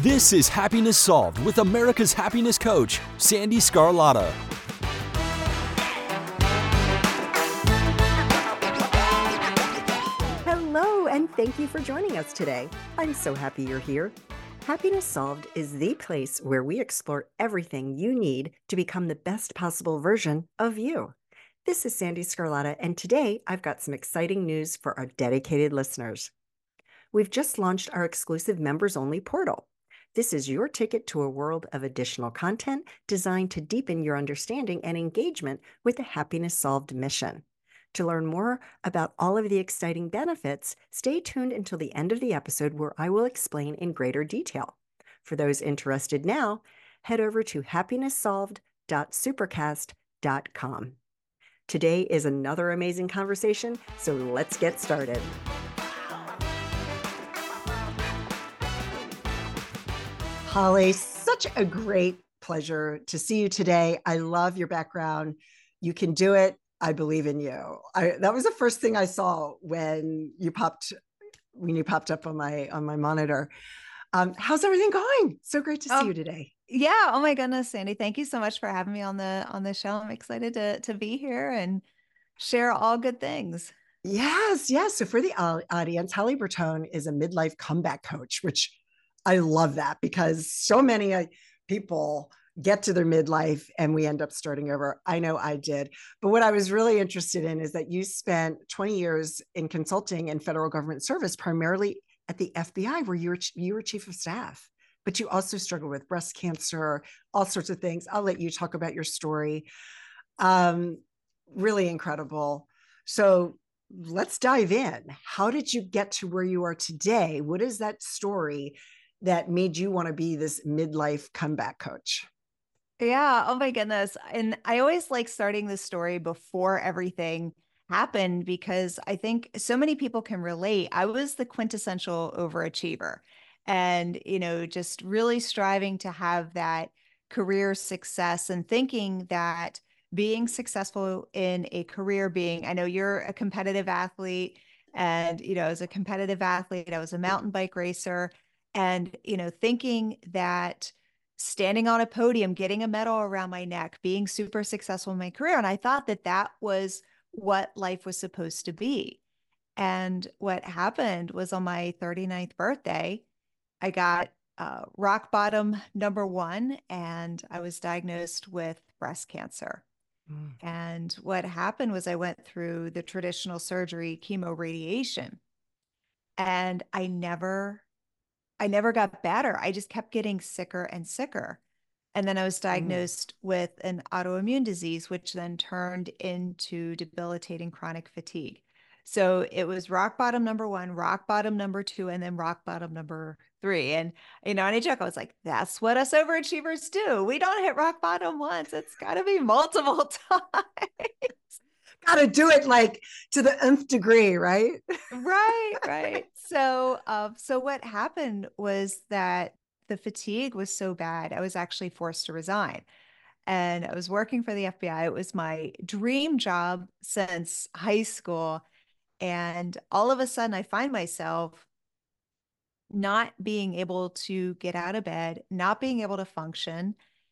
This is Happiness Solved with America's happiness coach, Sandy Scarlatta. Hello, and thank you for joining us today. I'm so happy you're here. Happiness Solved is the place where we explore everything you need to become the best possible version of you. This is Sandy Scarlatta, and today I've got some exciting news for our dedicated listeners. We've just launched our exclusive members-only portal. This is your ticket to a world of additional content designed to deepen your understanding and engagement with the Happiness Solved mission. To learn more about all of the exciting benefits, stay tuned until the end of the episode where I will explain in greater detail. For those interested now, head over to happinesssolved.supercast.com. Today is another amazing conversation, so let's get started. Holly, such a great pleasure to see you today. I love your background. You can do it. I believe in you. That was the first thing I saw when you popped up on my monitor. How's everything going? So great to see you today. Yeah. Oh my goodness, Sandy. Thank you so much for having me on the show. I'm excited to be here and share all good things. Yes. So for the audience, Holly Bertone is a midlife comeback coach, which I love that because so many people get to their midlife and we end up starting over. I know I did. But what I was really interested in is that you spent 20 years in consulting and federal government service, primarily at the FBI, where you were chief of staff. But you also struggled with breast cancer, all sorts of things. I'll let you talk about your story. Really incredible. So let's dive in. How did you get to where you are today? What is that story that made you want to be this midlife comeback coach? Yeah. Oh my goodness. And I always like starting the story before everything happened because I think so many people can relate. I was the quintessential overachiever and, just really striving to have that career success and thinking that being successful in a career I know you're a competitive athlete and, as a competitive athlete, I was a mountain bike racer and, thinking that standing on a podium, getting a medal around my neck, being super successful in my career. And I thought that was what life was supposed to be. And what happened was on my 39th birthday, I got rock bottom #1, and I was diagnosed with breast cancer. And what happened was I went through the traditional surgery, chemo radiation, and I never got better. I just kept getting sicker and sicker. And then I was diagnosed with an autoimmune disease, which then turned into debilitating chronic fatigue. So it was rock bottom #1, rock bottom #2, and then rock bottom #3. And, and I joke, I was like, that's what us overachievers do. We don't hit rock bottom once. It's got to be multiple times. Got to do it like to the nth degree, right? Right. So what happened was that the fatigue was so bad, I was actually forced to resign. And I was working for the FBI. It was my dream job since high school. And all of a sudden, I find myself not being able to get out of bed, not being able to function.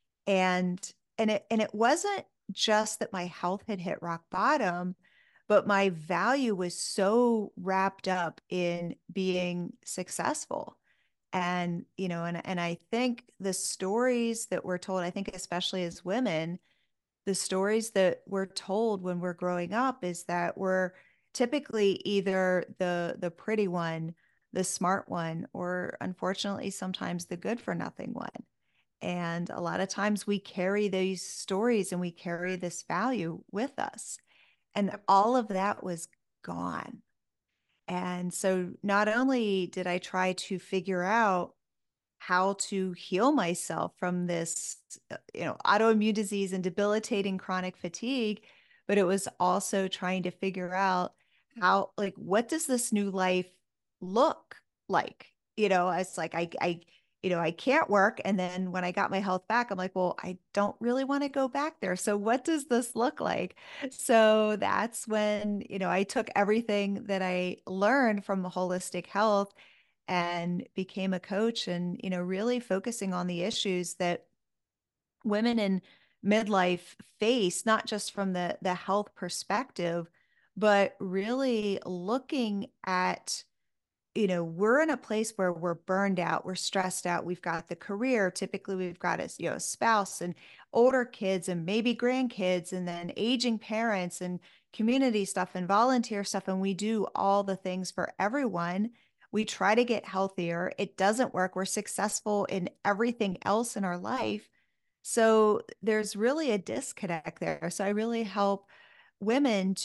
And it wasn't just that my health had hit rock bottom, but my value was so wrapped up in being successful. And, and I think the stories that we're told, I think especially as women, the stories that we're told when we're growing up is that we're typically either the pretty one, the smart one, or unfortunately sometimes the good for nothing one. And a lot of times we carry these stories and we carry this value with us. And all of that was gone. And so not only did I try to figure out how to heal myself from this, autoimmune disease and debilitating chronic fatigue, but it was also trying to figure out how, like, what does this new life look like? It's like, I can't work. And then when I got my health back, I'm like, well, I don't really want to go back there. So what does this look like? So that's when, I took everything that I learned from holistic health and became a coach, and, really focusing on the issues that women in midlife face, not just from the health perspective, but really looking at, we're in a place where we're burned out, we're stressed out, we've got the career, typically we've got a spouse and older kids and maybe grandkids, and then aging parents and community stuff and volunteer stuff. And we do all the things for everyone. We try to get healthier. It doesn't work. We're successful in everything else in our life. So there's really a disconnect there. So I really help women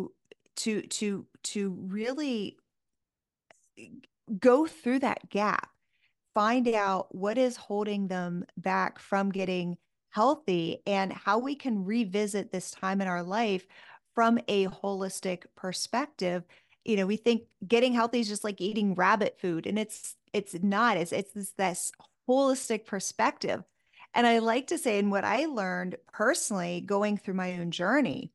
to really go through that gap, find out what is holding them back from getting healthy, and how we can revisit this time in our life from a holistic perspective. We think getting healthy is just like eating rabbit food, and it's not. It's this holistic perspective. And I like to say, and what I learned personally going through my own journey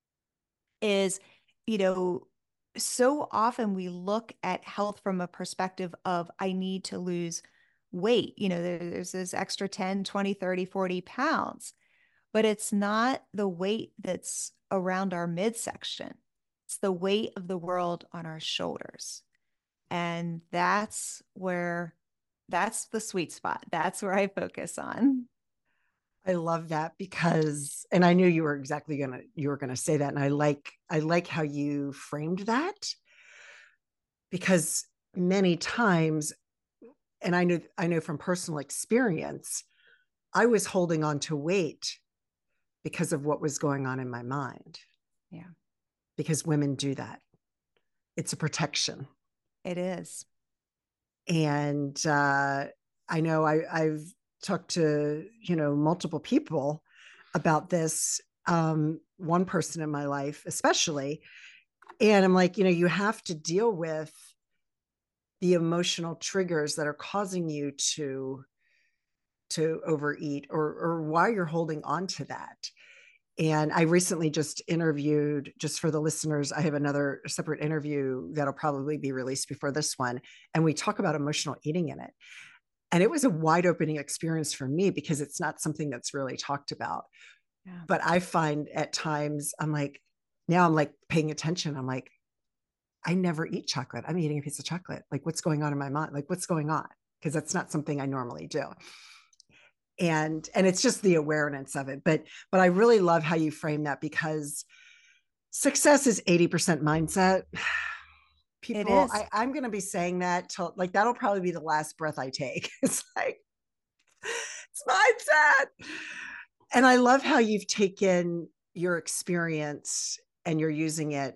is, you know, so often we look at health from a perspective of, I need to lose weight. There's this extra 10, 20, 30, 40 pounds, but it's not the weight that's around our midsection. It's the weight of the world on our shoulders. And that's the sweet spot. That's where I focus on. I love that because, and I knew you were going to say that. And I like how you framed that, because many times, and I know from personal experience, I was holding on to weight because of what was going on in my mind. Yeah. Because women do that. It's a protection. It is. And I know I've talked to, multiple people about this. One person in my life, especially. And I'm like, you have to deal with the emotional triggers that are causing you to overeat, or why you're holding on to that. And I recently just interviewed, just for the listeners, I have another separate interview that'll probably be released before this one. And we talk about emotional eating in it. And it was a wide opening experience for me, because it's not something that's really talked about. Yeah. But I find at times now I'm like paying attention. I'm like, I never eat chocolate. I'm eating a piece of chocolate. Like, what's going on in my mind? Like, what's going on? Because that's not something I normally do. And it's just the awareness of it. But I really love how you frame that, because success is 80% mindset. People, I'm going to be saying that till, like, that'll probably be the last breath I take. It's like, it's mindset. And I love how you've taken your experience and you're using it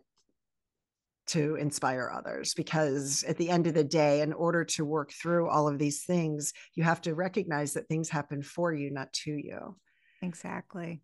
to inspire others, because at the end of the day, in order to work through all of these things, you have to recognize that things happen for you, not to you. Exactly.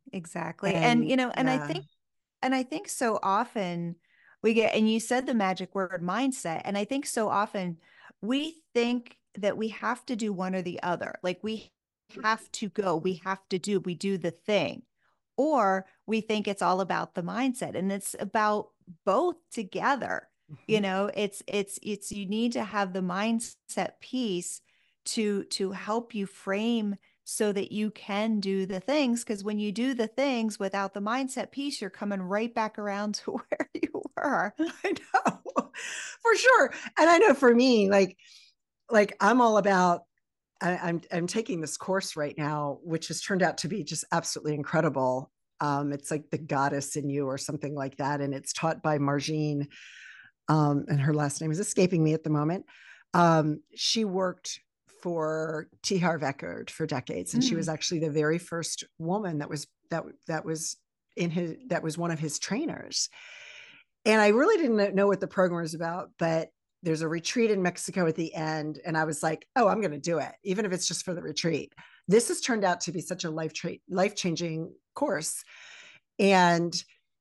And I think so often we get, and you said the magic word mindset. And I think so often we think that we have to do one or the other. Like, we have to go, we do the thing, or we think it's all about the mindset, and it's about both together. It's you need to have the mindset piece to help you frame so that you can do the things. Because when you do the things without the mindset piece, you're coming right back around to where you were. I know, for sure. And I know for me, like I'm all about, I'm taking this course right now, which has turned out to be just absolutely incredible. It's like The Goddess in You or something like that. And it's taught by Margine. And her last name is escaping me at the moment. She worked for T. Harv Eker for decades. And she was actually the very first woman that was one of his trainers. And I really didn't know what the program was about, but there's a retreat in Mexico at the end. And I was like, oh, I'm going to do it, even if it's just for the retreat. This has turned out to be such a life-changing course. And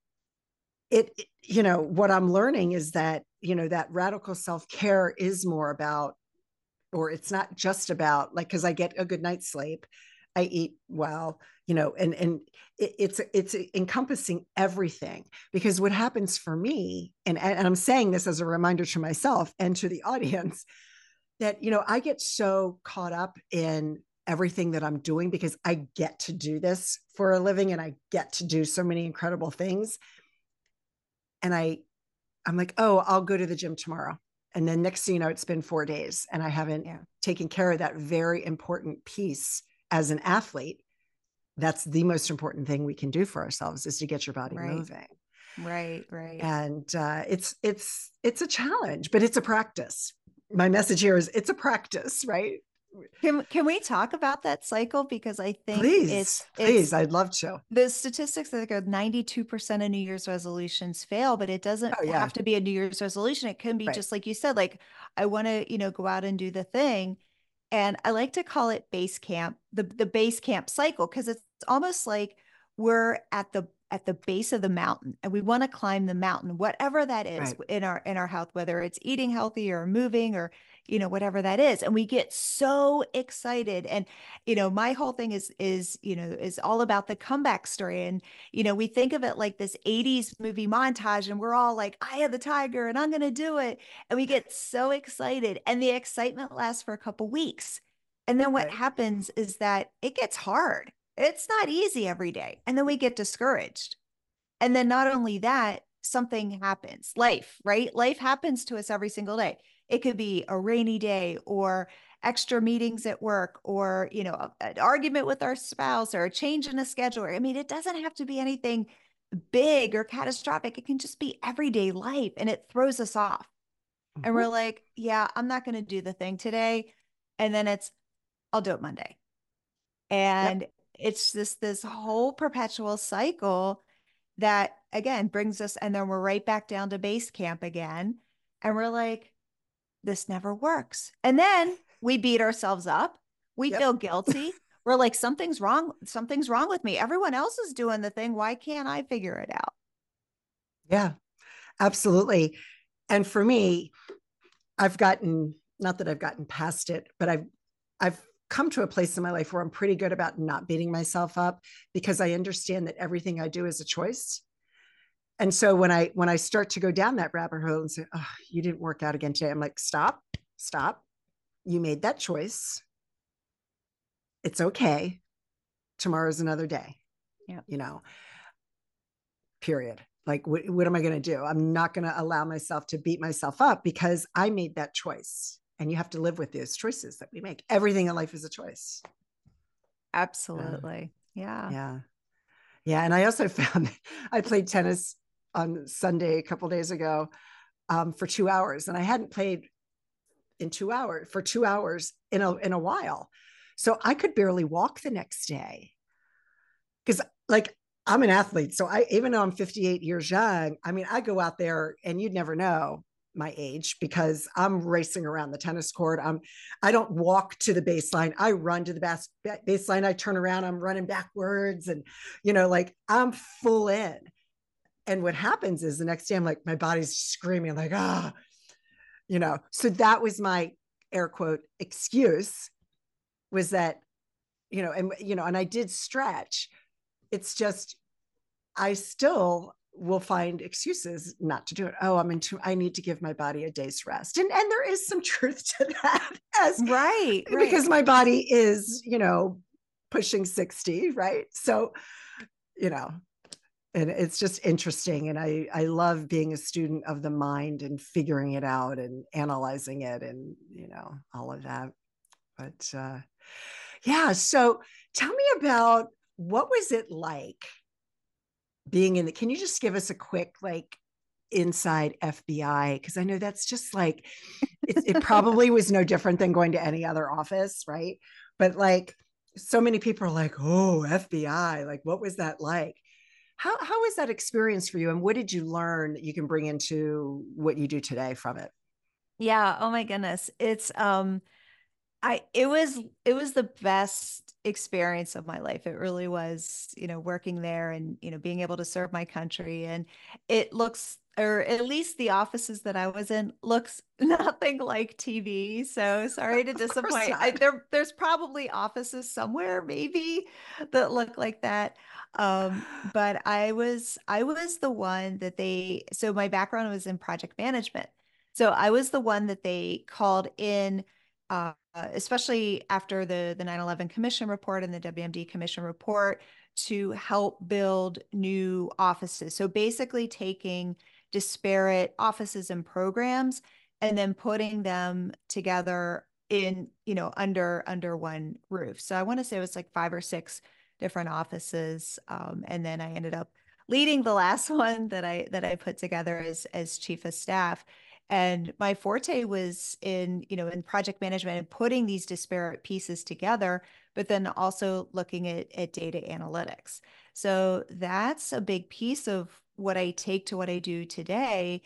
what I'm learning is that, that radical self-care is more about, or it's not just about, like, because I get a good night's sleep, I eat well, and it's encompassing everything. Because what happens for me, and I'm saying this as a reminder to myself and to the audience, that, you know, I get so caught up in everything that I'm doing because I get to do this for a living and I get to do so many incredible things. And I'm like, oh, I'll go to the gym tomorrow. And then next thing you know, it's been 4 days and I haven't taken care of that very important piece as an athlete. That's the most important thing we can do for ourselves, is to get your body moving. Right. And it's a challenge, but it's a practice. My message here is it's a practice, right? Can we talk about that cycle? Because I think please, I'd love to. The statistics that go 92% of New Year's resolutions fail, but it doesn't have to be a New Year's resolution. It can be just like you said, like, I want to, go out and do the thing. And I like to call it base camp, the base camp cycle, because it's almost like we're at the base of the mountain and we want to climb the mountain, whatever that is in our health, whether it's eating healthy or moving or, whatever that is. And we get so excited. And, my whole thing is all about the comeback story. And, we think of it like this 80s movie montage and we're all like, "Eye of the tiger," and I'm going to do it. And we get so excited and the excitement lasts for a couple weeks. And then what happens is that it gets hard. It's not easy every day. And then we get discouraged. And then not only that, something happens. Life, right? Life happens to us every single day. It could be a rainy day or extra meetings at work or, an argument with our spouse or a change in a schedule. I mean, it doesn't have to be anything big or catastrophic. It can just be everyday life and it throws us off. Mm-hmm. And we're like, yeah, I'm not going to do the thing today. And then I'll do it Monday. And it's this whole perpetual cycle that, again, brings us, and then we're right back down to base camp again. And we're like, this never works. And then we beat ourselves up. We feel guilty. We're like, something's wrong. Something's wrong with me. Everyone else is doing the thing. Why can't I figure it out? Yeah, absolutely. And for me, not that I've gotten past it, but I've come to a place in my life where I'm pretty good about not beating myself up because I understand that everything I do is a choice. And so when I start to go down that rabbit hole and say, "Oh, you didn't work out again today," I'm like, stop. You made that choice. It's okay. Tomorrow's another day. Yeah. Period. Like, what am I going to do? I'm not going to allow myself to beat myself up because I made that choice. And you have to live with those choices that we make. Everything in life is a choice. Absolutely. Yeah. And I also found I played tennis on Sunday a couple of days ago for 2 hours, and I hadn't played for 2 hours in a while. So I could barely walk the next day because, like, I'm an athlete. So even though I'm 58 years young, I mean, I go out there and you'd never know my age because I'm racing around the tennis court. I don't walk to the baseline. I run to the baseline. I turn around, I'm running backwards and, like, I'm full in. And what happens is the next day I'm like, my body's screaming like, so that was my air quote excuse, was that, and I did stretch. It's just, I still will find excuses not to do it. Oh, I need to give my body a day's rest. And there is some truth to that because my body is, pushing 60. Right. So, and it's just interesting. And I love being a student of the mind and figuring it out and analyzing it and, all of that. But so tell me about, what was it like being can you just give us a quick, like, inside FBI? Because I know that's just like, it probably was no different than going to any other office, right? But like, so many people are like, oh, FBI, like, what was that like? How was that experience for you? And what did you learn that you can bring into what you do today from it? Yeah. Oh my goodness. It's, it was the best experience of my life. It really was, working there and, being able to serve my country. And it looks, or at least the offices that I was in, looks nothing like TV. So sorry to disappoint. There's probably offices somewhere maybe that look like that. But I was the one that so my background was in project management. So I was the one that they called in especially after the 9/11 Commission report and the WMD Commission report, to help build new offices. So basically taking disparate offices and programs and then putting them together in, under one roof. So I want to say it was like 5 or 6 different offices. And then I ended up leading the last one that I put together as chief of staff. And my forte was in project management and putting these disparate pieces together, but then also looking at data analytics. So that's a big piece of what I take to what I do today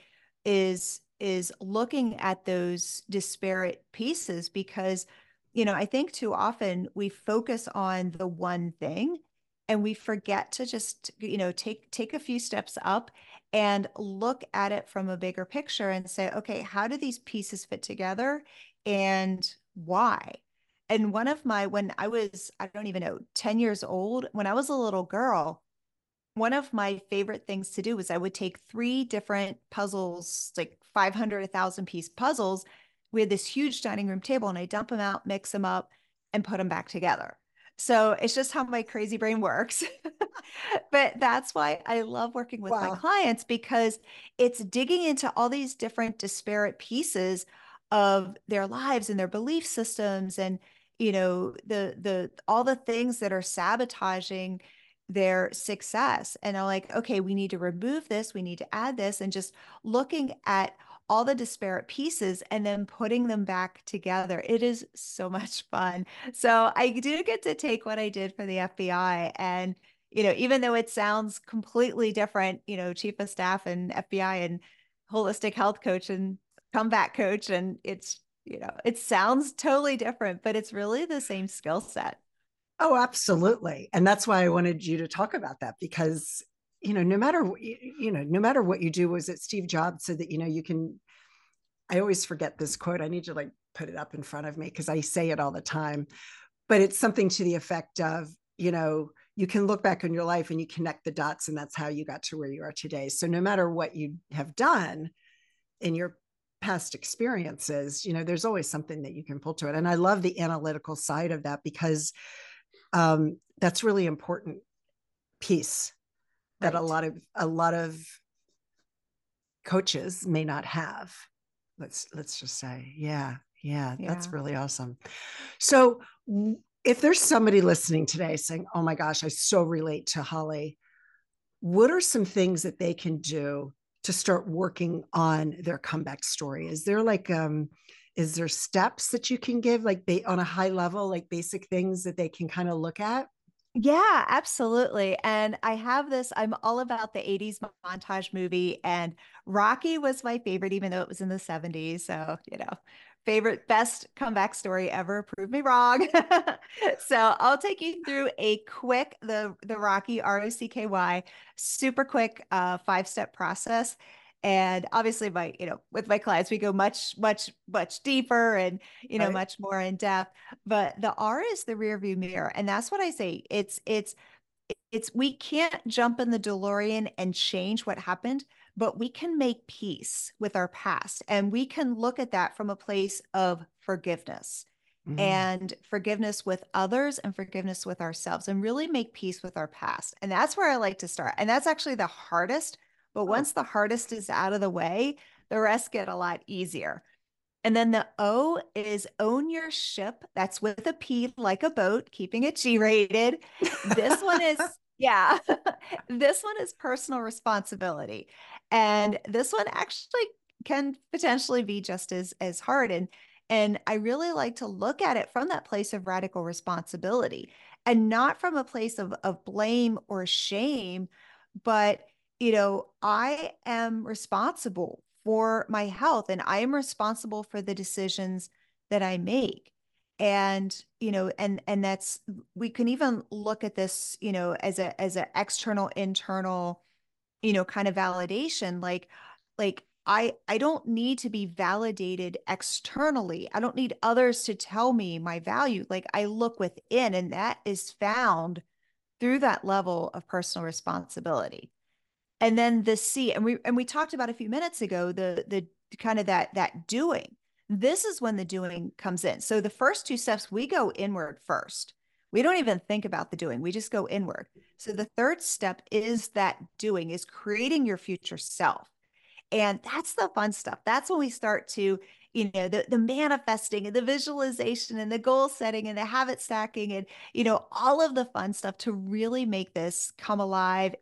is looking at those disparate pieces because, I think too often we focus on the one thing and we forget to just, take a few steps up and look at it from a bigger picture and say, okay, how do these pieces fit together and why? And when I was, I don't even know, 10 years old, when I was a little girl, one of my favorite things to do was I would take 3 different puzzles, like 500, 1,000 piece puzzles. We had this huge dining room table and I dump them out, mix them up, and put them back together. So it's just how my crazy brain works. But that's why I love working with my Wow. clients because it's digging into all these different disparate pieces of their lives and their belief systems and the all the things that are sabotaging their success. And I'm like, okay, we need to remove this, we need to add this, and just looking at all the disparate pieces and then putting them back together. It is so much fun. So I do get to take what I did for the FBI and even though it sounds completely different, chief of staff and FBI and holistic health coach and comeback coach, and it sounds totally different, but it's really the same skill set. Oh, absolutely. And that's why I wanted you to talk about that because, no matter, no matter what you do, was it Steve Jobs said that, you can, I always forget this quote. I need to like put it up in front of me because I say it all the time, but it's something to the effect of, you can look back on your life and you connect the dots and that's how you got to where you are today. So no matter what you have done in your past experiences, there's always something that you can pull to it. And I love the analytical side of that because that's really important piece that Right. a lot of coaches may not have. Let's just say, yeah, that's Yeah. really awesome. So if there's somebody listening today saying, oh my gosh, I so relate to Holly, what are some things that they can do to start working on their comeback story? Is there is there steps that you can give like on a high level, like basic things that they can kind of look at? Yeah, absolutely. And I have this, I'm all about the 80s montage movie, and Rocky was my favorite, even though it was in the 70s. So, favorite, best comeback story ever. Prove me wrong. So I'll take you through a quick, the Rocky, ROCKY, super quick 5-step process. And obviously with my clients, we go much, much, much deeper and, Right. much more in depth. But the R is the rear view mirror. And that's what I say. We can't jump in the DeLorean and change what happened, but we can make peace with our past. And we can look at that from a place of forgiveness Mm-hmm. and forgiveness with others and forgiveness with ourselves and really make peace with our past. And that's where I like to start. And that's actually the hardest. But Oh, once the hardest is out of the way, the rest get a lot easier. And then the O is own your ship. That's with a P, like a boat, keeping it G-rated. This one is, yeah, this one is personal responsibility. And this one actually can potentially be just as hard. And I really like to look at it from that place of radical responsibility and not from a place of blame or shame, but I am responsible for my health and I am responsible for the decisions that I make. And, and that's, we can even look at this, as a external, internal, kind of validation. Like I don't need to be validated externally. I don't need others to tell me my value. Like I look within, and that is found through that level of personal responsibility. And then the C, and we talked about a few minutes ago, the kind of that doing. this is when the doing comes in. So the first two steps, we go inward first. We don't even think about the doing. We just go inward. So the third step is that doing, is creating your future self. And that's the fun stuff. That's when we start to, the manifesting and the visualization and the goal setting and the habit stacking and, all of the fun stuff to really make this come alive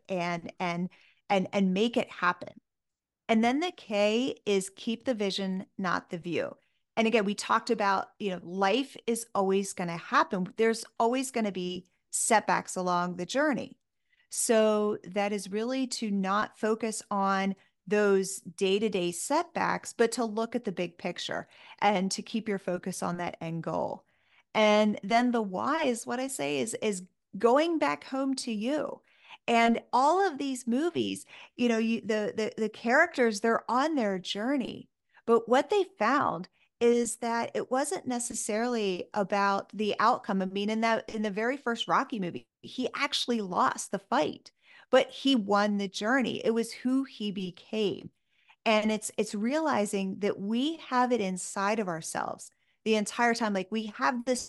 and make it happen. And then the K is keep the vision, not the view. And again, we talked about, life is always going to happen. There's always going to be setbacks along the journey. So that is really to not focus on those day-to-day setbacks, but to look at the big picture and to keep your focus on that end goal. And then the why is what I say is going back home to you. And all of these movies, the characters, they're on their journey. But what they found is that it wasn't necessarily about the outcome. I mean, in the very first Rocky movie, he actually lost the fight, but he won the journey. It was who he became. And it's realizing that we have it inside of ourselves the entire time. Like we have this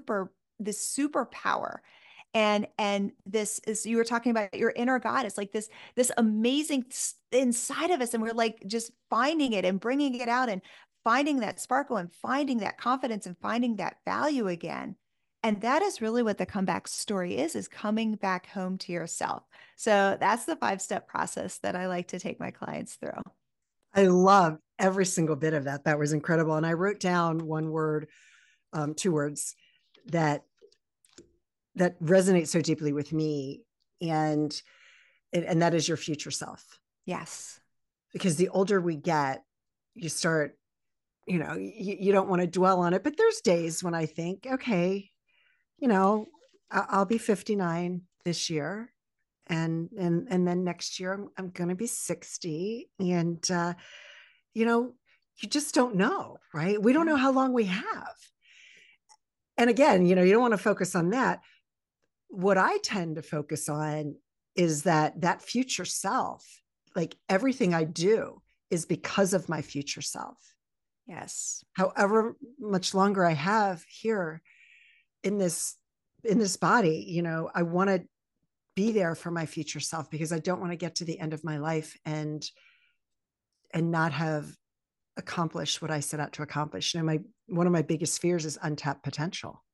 superpower. And this is, you were talking about your inner God. It's like this amazing inside of us. And we're like just finding it and bringing it out and finding that sparkle and finding that confidence and finding that value again. And that is really what the comeback story is coming back home to yourself. So that's the 5-step process that I like to take my clients through. I love every single bit of that. That was incredible. And I wrote down one word, 2 words that resonates so deeply with me. And that is your future self. Yes. Because the older we get, you start, you don't want to dwell on it, but there's days when I think, okay, I'll be 59 this year. And then next year I'm going to be 60. And, you just don't know, right? We don't know how long we have. And again, you don't want to focus on that. What I tend to focus on is that future self, like everything I do is because of my future self. Yes. However much longer I have here in this body, I want to be there for my future self, because I don't want to get to the end of my life and not have accomplished what I set out to accomplish. One of my biggest fears is untapped potential.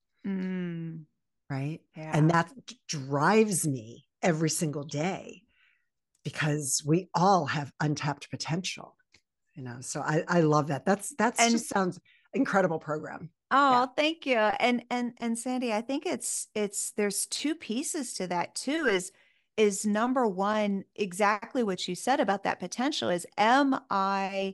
Right. Yeah. And that drives me every single day, because we all have untapped potential, so I love that. That's just sounds incredible program. Oh, yeah. Thank you. And Sandy, I think there's 2 pieces to that too, is number one, exactly what you said about that potential is, am I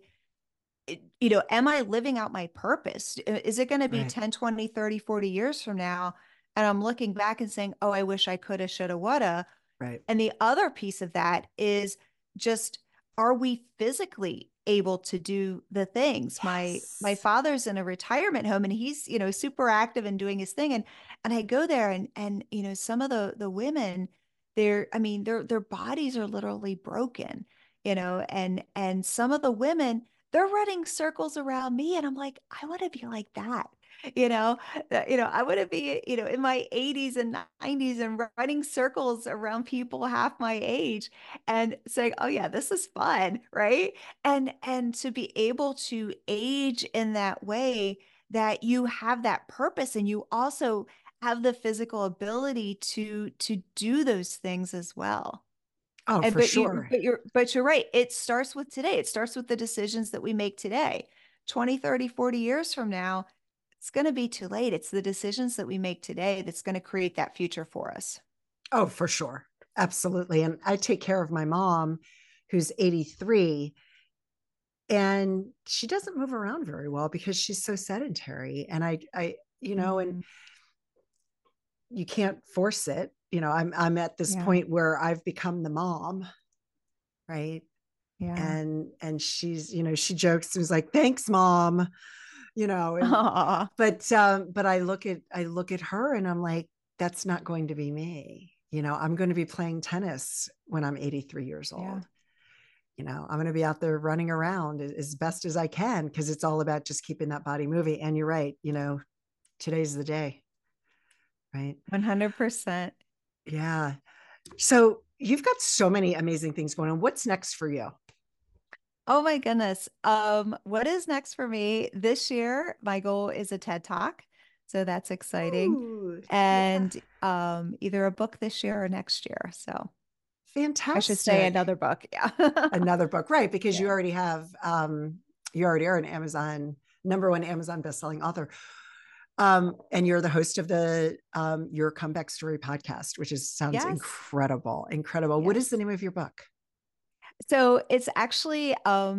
living out my purpose? Is it going to be right. 10, 20, 30, 40 years from now? And I'm looking back and saying, oh, I wish I coulda, shoulda, woulda. Right. And the other piece of that is just, are we physically able to do the things? Yes. My father's in a retirement home and he's, super active and doing his thing. And I go there and some of the women, their bodies are literally broken, and some of the women, they're running circles around me. And I'm like, I want to be like that. I want to be, in my 80s and 90s and running circles around people half my age and saying, oh yeah, this is fun. Right. And to be able to age in that way, that you have that purpose and you also have the physical ability to do those things as well. Oh, for sure. But you're right. It starts with today. It starts with the decisions that we make today. 20, 30, 40 years from now, it's going to be too late. It's the decisions that we make today that's going to create that future for us. Oh, for sure. Absolutely. And I take care of my mom, who's 83, and she doesn't move around very well because she's so sedentary. And I and you can't force it. I'm at this point where I've become the mom, right? Yeah. And she's, she jokes, she was like, thanks, Mom. But I look at her and I'm like, that's not going to be me. I'm going to be playing tennis when I'm 83 years old. I'm going to be out there running around as best as I can, because it's all about just keeping that body moving. And you're right, today's the day, right? 100%. Yeah. So you've got so many amazing things going on. What's next for you? Oh my goodness. What is next for me this year? My goal is a TED Talk. So that's exciting. Ooh, yeah. And either a book this year or next year. So I should say Fantastic. another book. Yeah. Another book, right? Because you Yeah. already have, you already are an number one Amazon bestselling author. And you're the host of the Your Comeback Story podcast, which sounds Yes. incredible. Incredible. What is the Yes. name of your book? So it's actually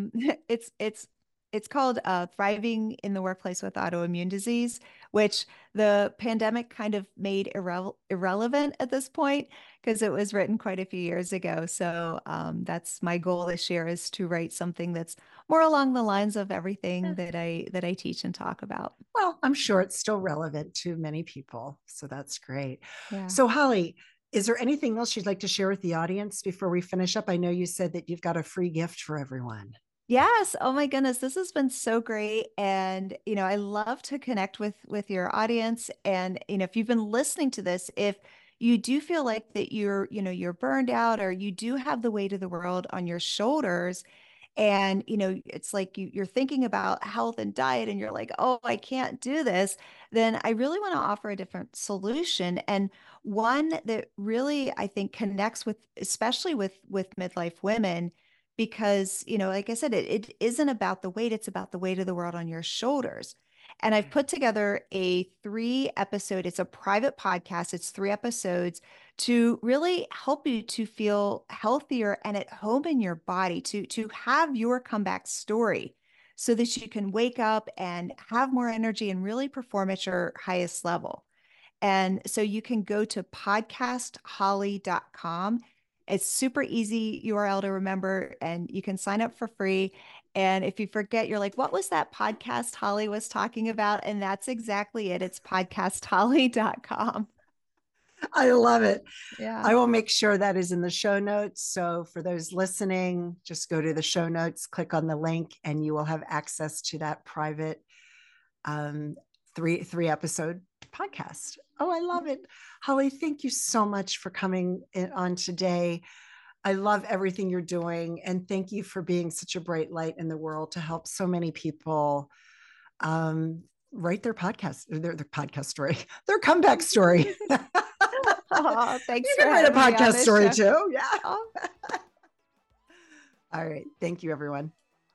it's called Thriving in the Workplace with Autoimmune Disease, which the pandemic kind of made irrelevant at this point because it was written quite a few years ago. So that's my goal this year, is to write something that's more along the lines of everything that I teach and talk about. Well, I'm sure it's still relevant to many people. So that's great. Yeah. So, Holly, is there anything else you'd like to share with the audience before we finish up? I know you said that you've got a free gift for everyone. Yes. Oh my goodness, this has been so great. And I love to connect with your audience. And if you've been listening to this, if you do feel like that you're burned out, or you do have the weight of the world on your shoulders, and it's like you're thinking about health and diet, and you're like, oh, I can't do this, then I really want to offer a different solution, and one that really, I think, connects with, especially with midlife women, because like I said, it isn't about the weight, it's about the weight of the world on your shoulders. And I've put together a 3 episode, it's a private podcast, it's 3 episodes to really help you to feel healthier and at home in your body, to have your comeback story, so that you can wake up and have more energy and really perform at your highest level. And so you can go to podcastholly.com. It's super easy URL to remember, and you can sign up for free. And if you forget, you're like, what was that podcast Holly was talking about? And that's exactly it. It's podcastholly.com. I love it. Yeah. I will make sure that is in the show notes. So for those listening, just go to the show notes, click on the link, and you will have access to that private um, three episode podcast. Oh, I love it. Holly, thank you so much for coming on today. I love everything you're doing. And thank you for being such a bright light in the world to help so many people write their podcast, their podcast story, their comeback story. Oh, thanks You for can write a having me on podcast this story show. too. Yeah. Oh. All right. Thank you, everyone.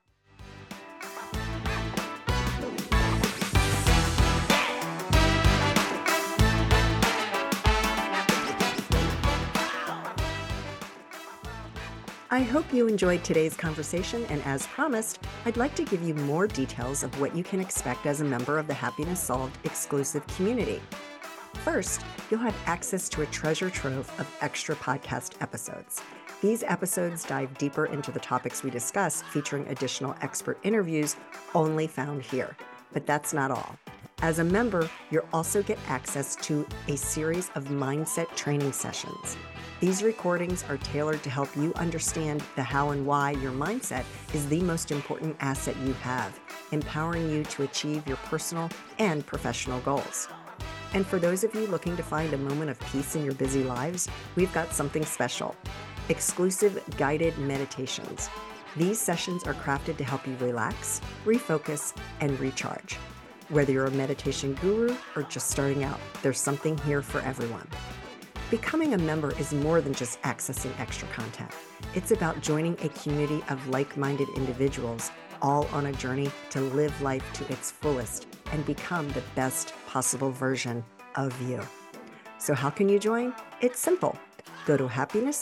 I hope you enjoyed today's conversation, and as promised, I'd like to give you more details of what you can expect as a member of the Happiness Solved exclusive community. First, you'll have access to a treasure trove of extra podcast episodes. These episodes dive deeper into the topics we discuss, featuring additional expert interviews only found here. But that's not all. As a member, you'll also get access to a series of mindset training sessions. These recordings are tailored to help you understand the how and why your mindset is the most important asset you have, empowering you to achieve your personal and professional goals. And for those of you looking to find a moment of peace in your busy lives, we've got something special: exclusive guided meditations. These sessions are crafted to help you relax, refocus, and recharge. Whether you're a meditation guru or just starting out, there's something here for everyone. Becoming a member is more than just accessing extra content. It's about joining a community of like-minded individuals, all on a journey to live life to its fullest and become the best possible version of you. So how can you join? It's simple. Go to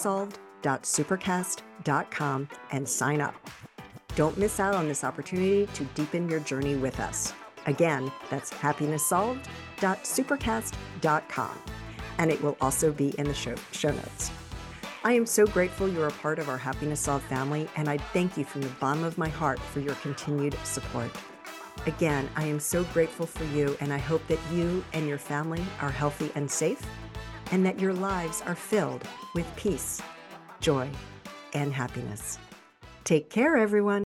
happinesssolved.supercast.com and sign up. Don't miss out on this opportunity to deepen your journey with us. Again, that's happinesssolved.supercast.com. And it will also be in the show notes. I am so grateful you're a part of our Happiness Solved family, and I thank you from the bottom of my heart for your continued support. Again, I am so grateful for you, and I hope that you and your family are healthy and safe, and that your lives are filled with peace, joy, and happiness. Take care, everyone.